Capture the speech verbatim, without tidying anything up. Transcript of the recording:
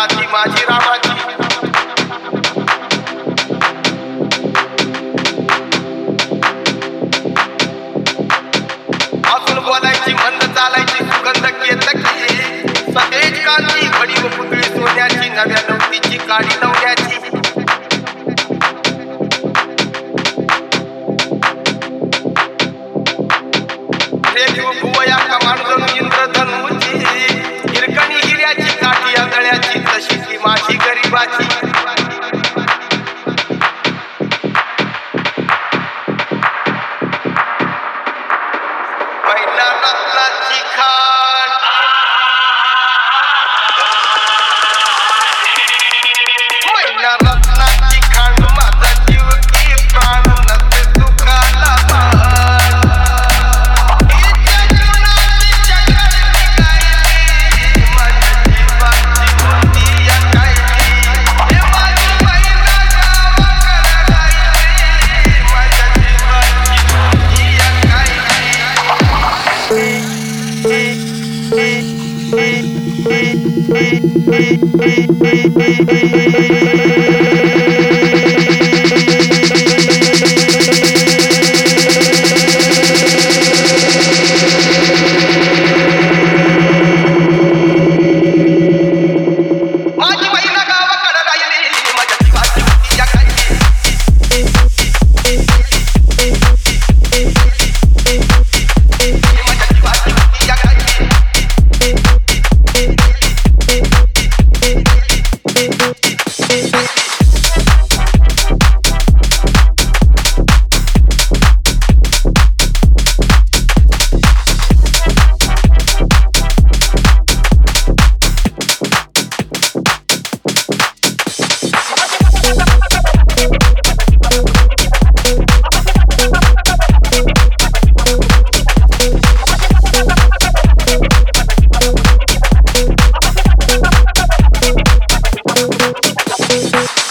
छाती माझी रामाची. अजून बोलायची मंद चालायची सुगंध केतकी. सतेज कांती घडी व पुतळी सोन्याची नव्या नवतीची काळी नवऱ्याची. रेखीव भुवया कमान जणू इंद्रधनुची. हिरकणी हिऱ्याची काठी आंधळ्याची तशी ती माझी गरीबाची. पहिला रत्नाची खाण पहिला रत्नाची खाण माझा जीव की प्राण नसे दुखाला बाण. हिच्या जीवनाची चक्रवृत्ती गायली माझ्या जीवाची मोठी या गायली. हे माझी महिला गावाकडं गायली माझ्या जीवाची मोठी या गायली. माझी महिला गावाकडं राहिली माझ्या जीवाची होती या गायली. माझ्या जीवाची होती या गायली. We'll be right back.